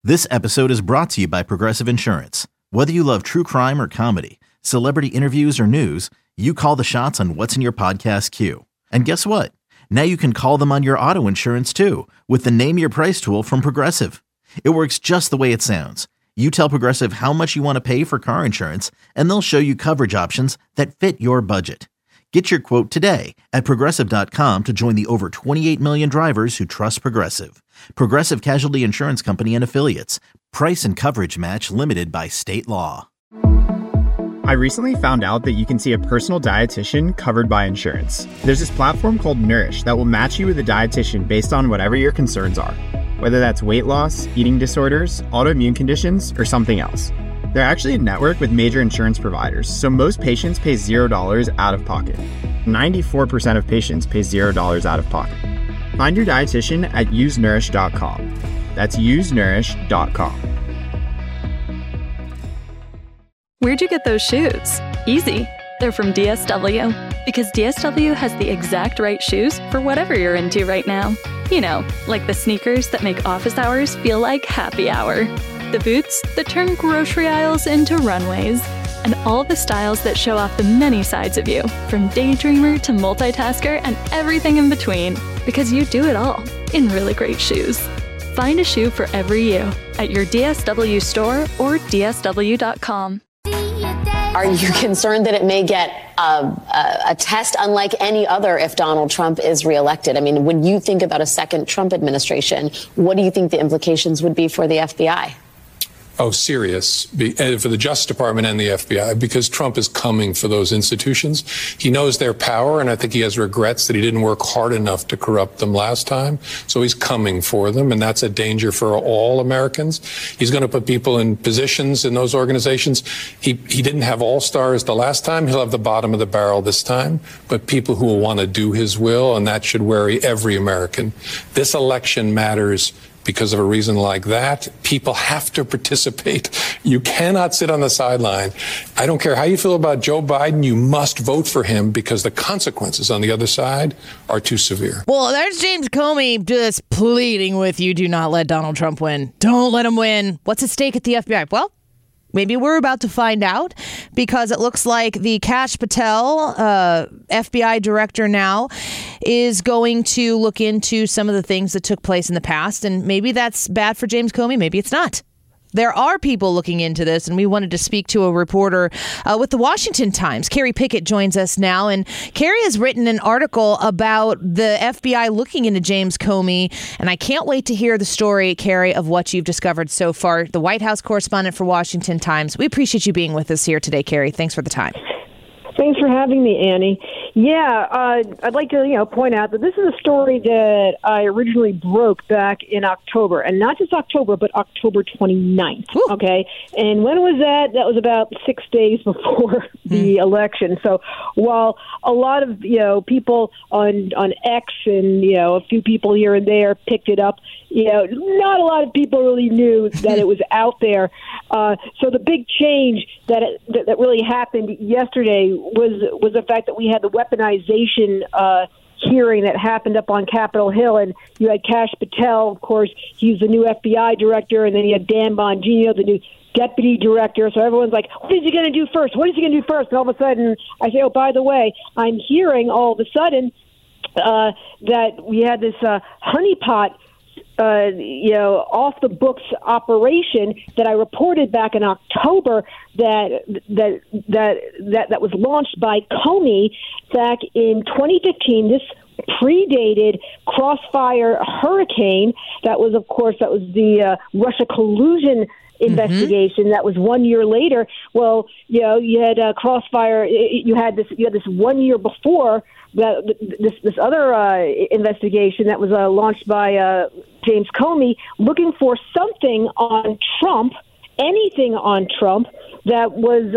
This episode is brought to you by Progressive Insurance. Whether you love true crime or comedy, celebrity interviews or news, you call the shots on what's in your podcast queue. And guess what? Now you can call them on your auto insurance too with the Name Your Price tool from Progressive. It works just the way it sounds. You tell Progressive how much you want to pay for car insurance, and they'll show you coverage options that fit your budget. Get your quote today at Progressive.com to join the over 28 million drivers who trust Progressive. Progressive Casualty Insurance Company and Affiliates. Price and coverage match limited by state law. I recently found out that you can see a personal dietitian covered by insurance. There's this platform called Nourish that will match you with a dietitian based on whatever your concerns are, whether that's weight loss, eating disorders, autoimmune conditions, or something else. They're actually a network with major insurance providers, so most patients pay $0 out of pocket. 94% of patients pay $0 out of pocket. Find your dietitian at usenourish.com. That's usenourish.com. Where'd you get those shoes? Easy. They're from DSW. Because DSW has the exact right shoes for whatever you're into right now. You know, like the sneakers that make office hours feel like happy hour. The boots that turn grocery aisles into runways. And all the styles that show off the many sides of you, from daydreamer to multitasker and everything in between. Because you do it all in really great shoes. Find a shoe for every you at your DSW store or DSW.com. Are you concerned that it may get a test unlike any other if Donald Trump is reelected? I mean, when you think about a second Trump administration, what do you think the implications would be for the FBI? Oh, serious, for the Justice Department and the FBI, because Trump is coming for those institutions. He knows their power, and I think he has regrets that he didn't work hard enough to corrupt them last time. So he's coming for them, and that's a danger for all Americans. He's going to put people in positions in those organizations. He didn't have all-stars the last time. He'll have the bottom of the barrel this time, but people who will want to do his will, and that should worry every American. This election matters. Because of a reason like that, people have to participate. You cannot sit on the sideline. I don't care how you feel about Joe Biden, you must vote for him because the consequences on the other side are too severe. Well, there's James Comey just pleading with you, do not let Donald Trump win. Don't let him win. What's at stake at the FBI? Well, maybe we're about to find out, because it looks like the Kash Patel, FBI director now, is going to look into some of the things that took place in the past. And maybe that's bad for James Comey. Maybe it's not. There are people looking into this, and we wanted to speak to a reporter with the Washington Times. Carrie Pickett joins us now, and Carrie has written an article about the FBI looking into James Comey, and I can't wait to hear the story, Carrie, of what you've discovered so far. The White House correspondent for Washington Times. We appreciate you being with us here today, Carrie. Thanks for the time. Thanks for having me, Annie. Yeah, I'd like to, point out that this is a story that I originally broke back in October, and not just October, but October 29th. Ooh. Okay, and when was that? That was about 6 days before the election. So while a lot of people on X and a few people here and there picked it up, not a lot of people really knew that it was out there. So the big change that really happened yesterday was the fact that we had the weaponization hearing that happened up on Capitol Hill, and you had Kash Patel, of course, he's the new FBI director, and then you had Dan Bongino, the new deputy director. So everyone's like, what is he going to do first? What is he going to do first? And all of a sudden, I say, oh, by the way, I'm hearing all of a sudden that we had this honeypot off the books operation that I reported back in October that was launched by Comey back in 2015. This predated Crossfire Hurricane. That was the Russia collusion investigation. That was 1 year later. Well, you had Crossfire. You had this 1 year before this other investigation that was launched by James Comey, looking for something on Trump, anything on Trump that was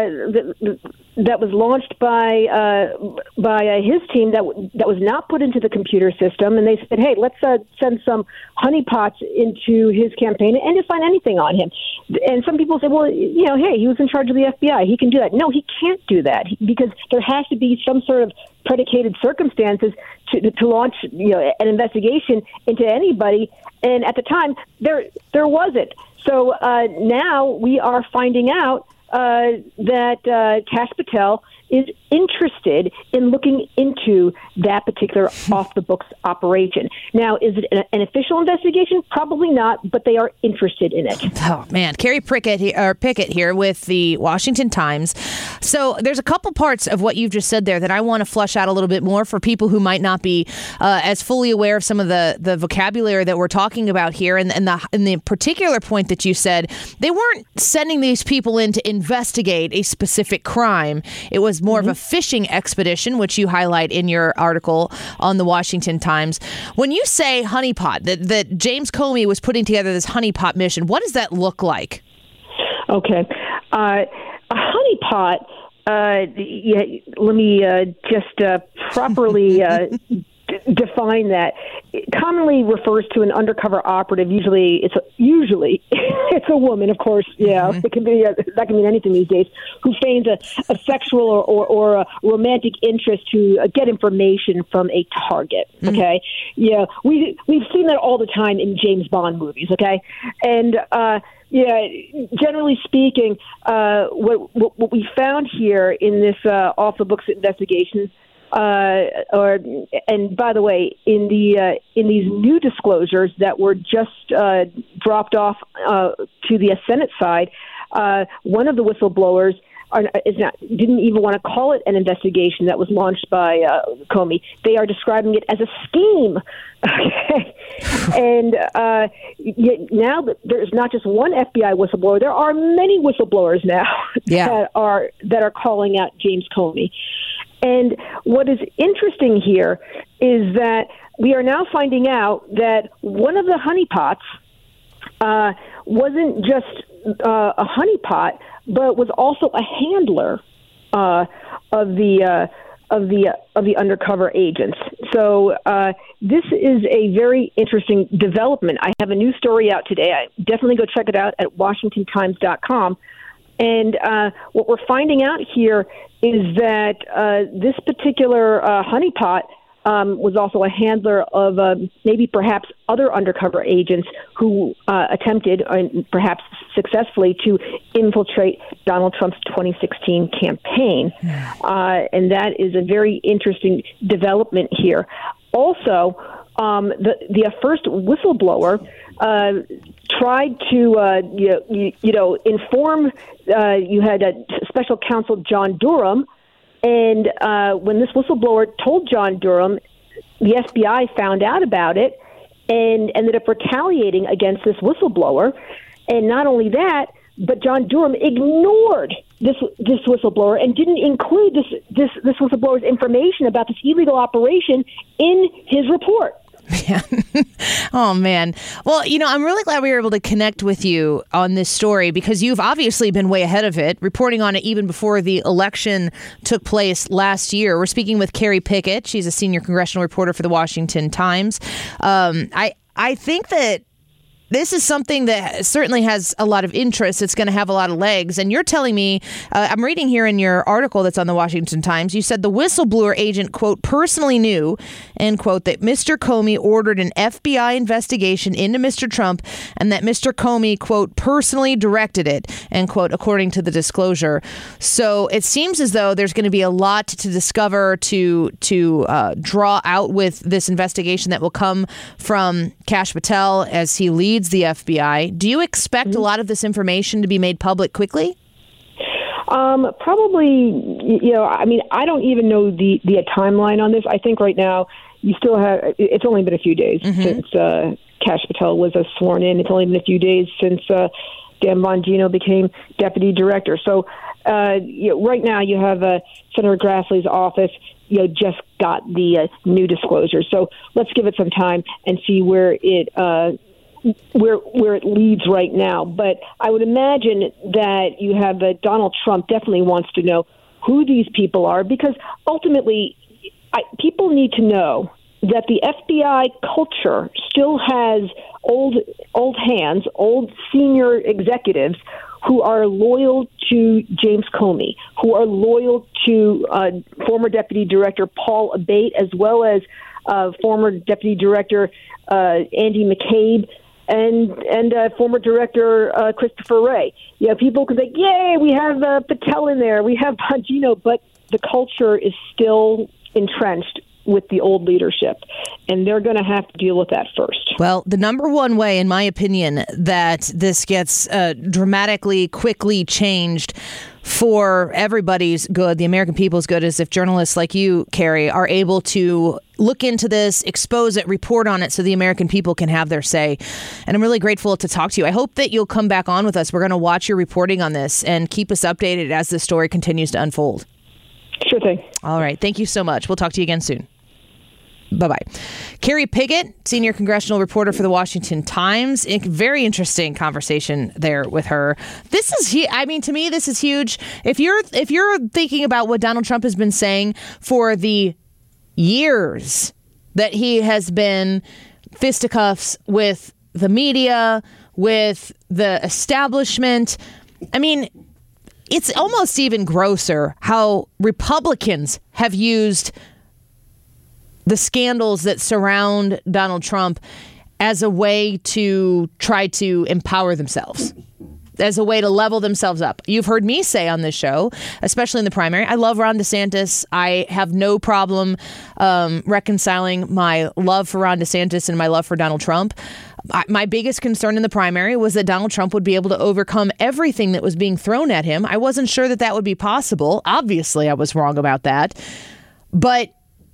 launched by his team that was not put into the computer system, and they said, "Hey, let's send some honeypots into his campaign and to find anything on him." And some people say, well, hey, he was in charge of the FBI. He can do that. No, he can't do that because there has to be some sort of predicated circumstances to launch, an investigation into anybody. And at the time, there wasn't. So now we are finding out that Kash Patel is interested in looking into that particular off-the-books operation. Now, is it an official investigation? Probably not, but they are interested in it. Oh, man. Carrie Pickett here with the Washington Times. So there's a couple parts of what you've just said there that I want to flesh out a little bit more for people who might not be as fully aware of some of the vocabulary that we're talking about here. And the particular point that you said, they weren't sending these people in to investigate a specific crime. It was more of a fishing expedition, which you highlight in your article on the Washington Times. When you say honeypot, that James Comey was putting together this honeypot mission, what does that look like? Okay. A honeypot, let me just properly define that. It commonly refers to an undercover operative. Usually it's a woman, of course. Yeah, It can be that can mean anything these days. Who feigns a sexual or a romantic interest to get information from a target. Okay, we've seen that all the time in James Bond movies. Okay, and generally speaking, what we found here in this off the books investigation. And by the way, in these new disclosures that were just dropped off to the Senate side, one of the whistleblowers didn't even want to call it an investigation that was launched by Comey. They are describing it as a scheme. Okay, and now that there's not just one FBI whistleblower, there are many whistleblowers now that are calling out James Comey. And what is interesting here is that we are now finding out that one of the honeypots wasn't just a honeypot, but was also a handler of the undercover agents. So this is a very interesting development. I have a new story out today. Definitely go check it out at WashingtonTimes.com. And what we're finding out here is that this particular honeypot was also a handler of maybe perhaps other undercover agents who attempted, perhaps successfully, to infiltrate Donald Trump's 2016 campaign. And that is a very interesting development here. Also, the first whistleblower tried to, inform. You had a special counsel, John Durham, and when this whistleblower told John Durham, the FBI found out about it and ended up retaliating against this whistleblower. And not only that, but John Durham ignored this whistleblower and didn't include this whistleblower's information about this illegal operation in his report. Man. Oh, man. Well, I'm really glad we were able to connect with you on this story because you've obviously been way ahead of it, reporting on it even before the election took place last year. We're speaking with Carrie Pickett. She's a senior congressional reporter for the Washington Times. I think that this is something that certainly has a lot of interest. It's going to have a lot of legs. And you're telling me, I'm reading here in your article that's on the Washington Times, you said the whistleblower agent, quote, personally knew, end quote, that Mr. Comey ordered an FBI investigation into Mr. Trump and that Mr. Comey, quote, personally directed it, end quote, according to the disclosure. So it seems as though there's going to be a lot to discover, to draw out with this investigation that will come from Kash Patel as he leads the FBI. Do you expect a lot of this information to be made public quickly? Probably, I don't even know the timeline on this. I think right now you still have, it's only been a few days since Kash Patel was sworn in. It's only been a few days since Dan Bongino became deputy director. So right now you have Senator Grassley's office just got the new disclosure. So let's give it some time and see where it leads right now. But I would imagine that you have Donald Trump definitely wants to know who these people are, because ultimately people need to know that the FBI culture still has old hands, old senior executives who are loyal to James Comey, who are loyal to former Deputy Director Paul Abate, as well as former Deputy Director Andy McCabe, and former Director Christopher Wray. You know, people can say, yay, we have Patel in there, we have Bongino, but the culture is still entrenched with the old leadership, and they're going to have to deal with that first. Well, the number one way, in my opinion, that this gets dramatically, quickly changed for everybody's good, the American people's good, is if journalists like you, Carrie, are able to look into this, expose it, report on it so the American people can have their say. And I'm really grateful to talk to you. I hope that you'll come back on with us. We're going to watch your reporting on this and keep us updated as the story continues to unfold. Sure thing. All right. Thank you so much. We'll talk to you again soon. Bye-bye. Carrie Piggott, senior congressional reporter for the Washington Times. Very interesting conversation there with her. This is, to me, this is huge. If you're thinking about what Donald Trump has been saying for the years that he has been fisticuffs with the media, with the establishment, I mean, it's almost even grosser how Republicans have used the scandals that surround Donald Trump as a way to try to empower themselves, as a way to level themselves up. You've heard me say on this show, especially in the primary, I love Ron DeSantis. I have no problem reconciling my love for Ron DeSantis and my love for Donald Trump. My biggest concern in the primary was that Donald Trump would be able to overcome everything that was being thrown at him. I wasn't sure that would be possible. Obviously, I was wrong about that. But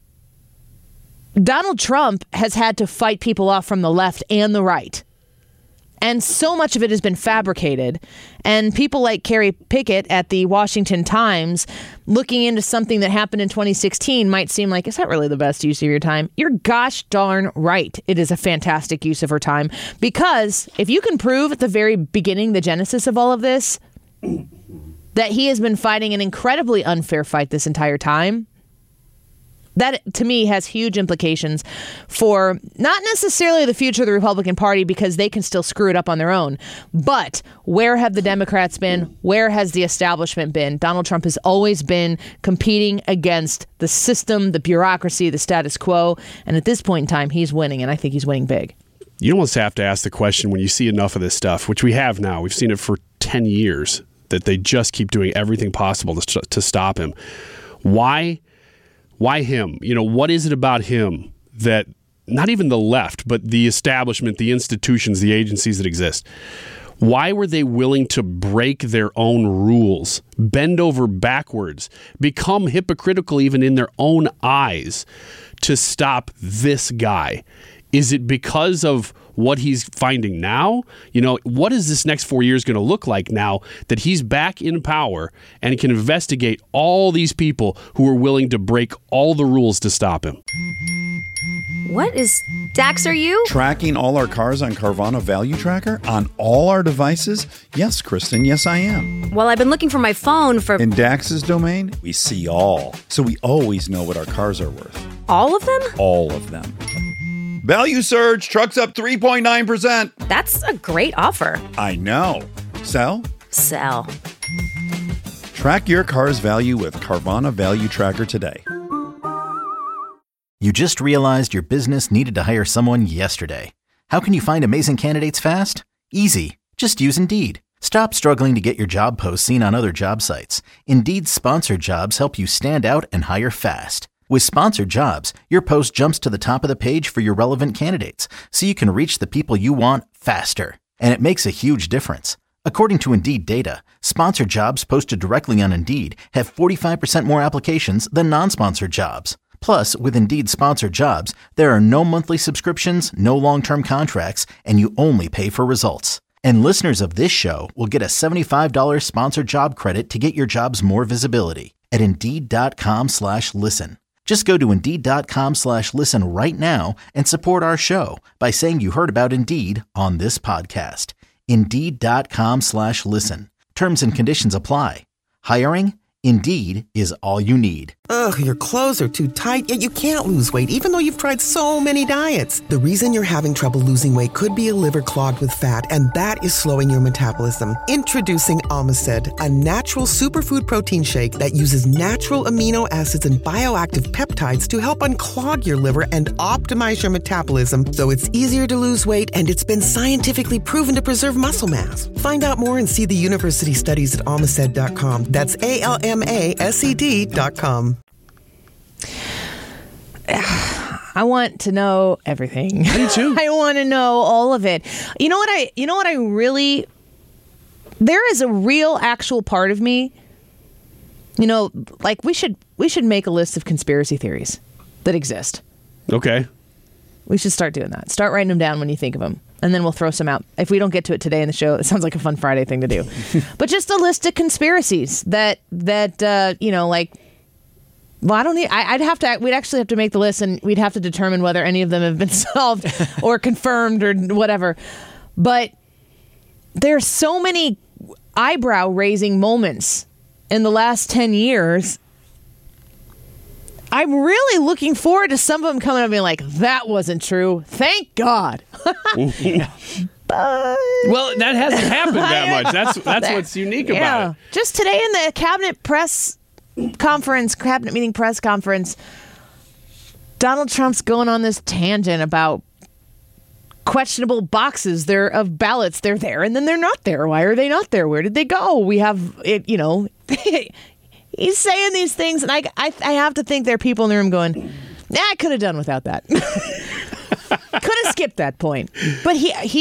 Donald Trump has had to fight people off from the left and the right. And so much of it has been fabricated. And people like Carrie Piggott at the Washington Times looking into something that happened in 2016 might seem like, is that really the best use of your time? You're gosh darn right. It is a fantastic use of her time. Because if you can prove at the very beginning, the genesis of all of this, that he has been fighting an incredibly unfair fight this entire time, that, to me, has huge implications for not necessarily the future of the Republican Party, because they can still screw it up on their own. But where have the Democrats been? Where has the establishment been? Donald Trump has always been competing against the system, the bureaucracy, the status quo. And at this point in time, he's winning, and I think he's winning big. You almost have to ask the question when you see enough of this stuff, which we have now. We've seen it for 10 years, that they just keep doing everything possible to stop him. Why him? You know, what is it about him that not even the left, but the establishment, the institutions, the agencies that exist, why were they willing to break their own rules, bend over backwards, become hypocritical even in their own eyes to stop this guy? Is it because of what he's finding now? You know, what is this next 4 years going to look like now that he's back in power and can investigate all these people who are willing to break all the rules to stop him? What is... Dax, are you? Tracking all our cars on Carvana Value Tracker on all our devices? Yes, Kristen, yes, I am. Well, I've been looking for my phone for... In Dax's domain, we see all. So we always know what our cars are worth. All of them? All of them. Value surge, trucks up 3.9%. That's a great offer. I know. Sell? Sell. Track your car's value with Carvana Value Tracker today. You just realized your business needed to hire someone yesterday. How can you find amazing candidates fast? Easy. Just use Indeed. Stop struggling to get your job posts seen on other job sites. Indeed's sponsored jobs help you stand out and hire fast. With sponsored jobs, your post jumps to the top of the page for your relevant candidates, so you can reach the people you want faster. And it makes a huge difference. According to Indeed data, sponsored jobs posted directly on Indeed have 45% more applications than non-sponsored jobs. Plus, with Indeed sponsored jobs, there are no monthly subscriptions, no long-term contracts, and you only pay for results. And listeners of this show will get a $75 sponsored job credit to get your jobs more visibility at Indeed.com/listen. Just go to Indeed.com/listen right now and support our show by saying you heard about Indeed on this podcast. Indeed.com/listen. Terms and conditions apply. Hiring? Indeed is all you need. Ugh, your clothes are too tight, yet you can't lose weight even though you've tried so many diets. The reason you're having trouble losing weight could be a liver clogged with fat, and that is slowing your metabolism. Introducing Omicid, a natural superfood protein shake that uses natural amino acids and bioactive peptides to help unclog your liver and optimize your metabolism so it's easier to lose weight, and it's been scientifically proven to preserve muscle mass. Find out more and see the university studies at Omicid.com. That's ALMASED.com. I want to know everything. Me too. I want to know all of it. You know what I really, there is a real actual part of me, like we should make a list of conspiracy theories that exist. Okay. We should start doing that. Start writing them down when you think of them. And then we'll throw some out. If we don't get to it today in the show, it sounds like a fun Friday thing to do. But just a list of conspiracies that like, well, I don't need. We'd actually have to make the list, and we'd have to determine whether any of them have been solved or confirmed or whatever. But there's so many eyebrow-raising moments in the last 10 years. I'm really looking forward to some of them coming up and being like, "That wasn't true. Thank God." Well, that hasn't happened that much. That's what's unique about it. Just today in the cabinet meeting press conference, Donald Trump's going on this tangent about questionable boxes of ballots. They're there and then they're not there. Why are they not there? Where did they go? We have it, he's saying these things, and I have to think there are people in the room going, I could have done without that. Could have skipped that point. But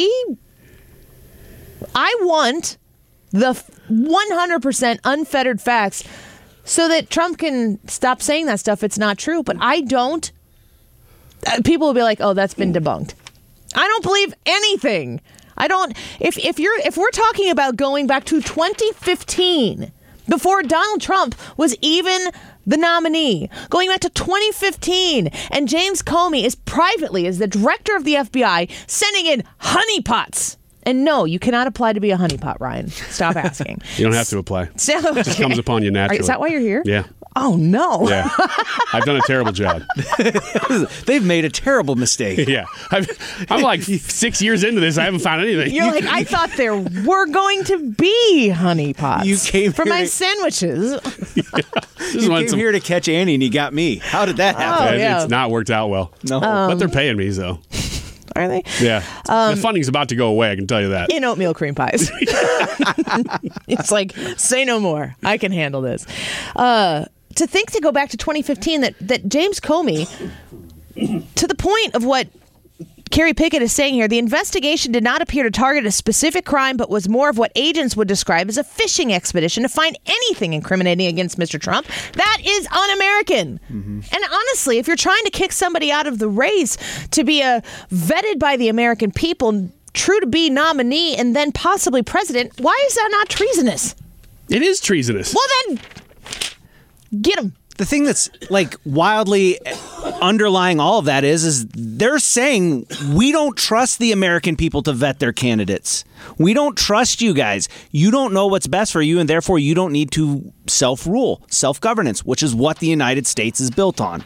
I want the 100% unfettered facts so that Trump can stop saying that stuff. It's not true. But I don't. People will be like, "Oh, that's been debunked." I don't believe anything. I don't. If we're talking about going back to 2015, before Donald Trump was even the nominee, going back to 2015, and James Comey is privately, as the director of the FBI, sending in honeypots. And no, you cannot apply to be a honeypot, Ryan. Stop asking. You don't have to apply. It just comes upon you naturally. Is that why you're here? Yeah. Oh, no. Yeah. I've done a terrible job. They've made a terrible mistake. Yeah. I'm like 6 years into this. I haven't found anything. You're like, I thought there were going to be honeypots. You came for my sandwiches. You came here to catch Annie, and you got me. How did that happen? It's not worked out well. No. But they're paying me, so. Are they? Yeah. The funding's about to go away, I can tell you that. In oatmeal cream pies. It's like, say no more. I can handle this. To go back to 2015, that James Comey, to the point of what Kerry Pickett is saying here, the investigation did not appear to target a specific crime, but was more of what agents would describe as a fishing expedition to find anything incriminating against Mr. Trump. That is un-American. Mm-hmm. And honestly, if you're trying to kick somebody out of the race to be vetted by the American people, true to be nominee and then possibly president, why is that not treasonous? It is treasonous. Well, then, get him. The thing that's like wildly underlying all of that is they're saying we don't trust the American people to vet their candidates. We don't trust you guys. You don't know what's best for you, and therefore you don't need to self-rule, self-governance, which is what the United States is built on.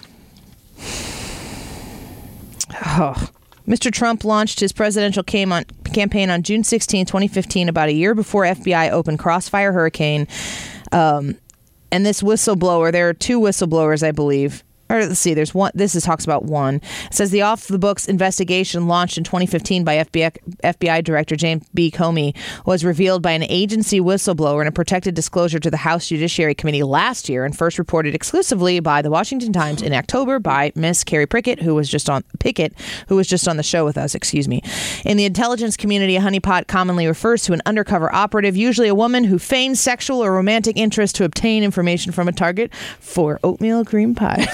Oh. Mr. Trump launched his presidential campaign on June 16, 2015, about a year before FBI opened Crossfire Hurricane. And this whistleblower, there are two whistleblowers, I believe. Or let's see, there's one. This talks about one. It says the off-the-books investigation launched in 2015 by FBI Director James B. Comey was revealed by an agency whistleblower in a protected disclosure to the House Judiciary Committee last year and first reported exclusively by the Washington Times in October by Miss Kerry Pickett, who was just on the show with us. In the intelligence community, a honeypot commonly refers to an undercover operative, usually a woman who feigns sexual or romantic interest to obtain information from a target for oatmeal cream pie.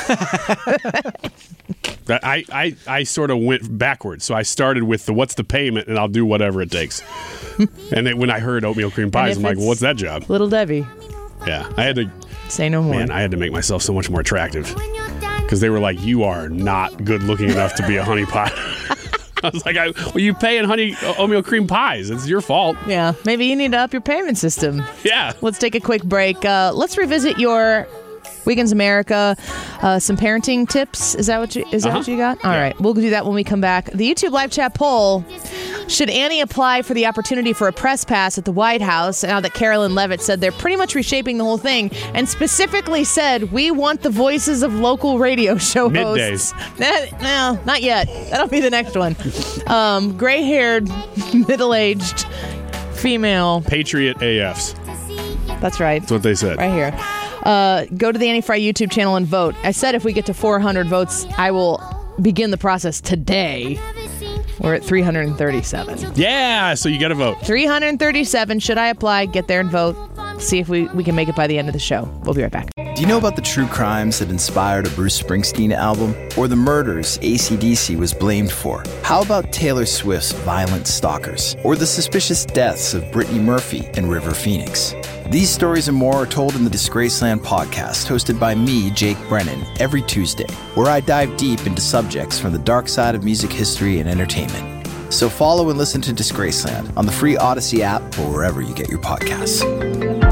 I sort of went backwards. So I started with what's the payment, and I'll do whatever it takes. And then when I heard oatmeal cream pies, I'm like, well, what's that job? Little Debbie. Yeah. I had to say no more. Man, I had to make myself so much more attractive. Because they were like, you are not good looking enough to be a honeypot. I was like, well, you pay in oatmeal cream pies. It's your fault. Yeah. Maybe you need to up your payment system. Yeah. Let's take a quick break. Let's revisit your Weekends America, some parenting tips. Is that what you got? All right. We'll do that when we come back. The YouTube live chat poll. Should Annie apply for the opportunity for a press pass at the White House now that Carolyn Levitt said they're pretty much reshaping the whole thing and specifically said, we want the voices of local radio show hosts. Middays. No, not yet. That'll be the next one. Gray-haired, middle-aged, female. Patriot AFs. That's right. That's what they said. Right here. Go to the Annie Fry YouTube channel and vote. I said if we get to 400 votes, I will begin the process today. We're at 337. Yeah, so you got to vote. 337. Should I apply? Get there and vote. See if we can make it by the end of the show. We'll be right back. Do you know about the true crimes that inspired a Bruce Springsteen album? Or the murders AC/DC was blamed for? How about Taylor Swift's Violent Stalkers? Or the suspicious deaths of Brittany Murphy and River Phoenix? These stories and more are told in the Disgraceland podcast, hosted by me, Jake Brennan, every Tuesday, where I dive deep into subjects from the dark side of music history and entertainment. So follow and listen to Disgraceland on the free Odyssey app or wherever you get your podcasts.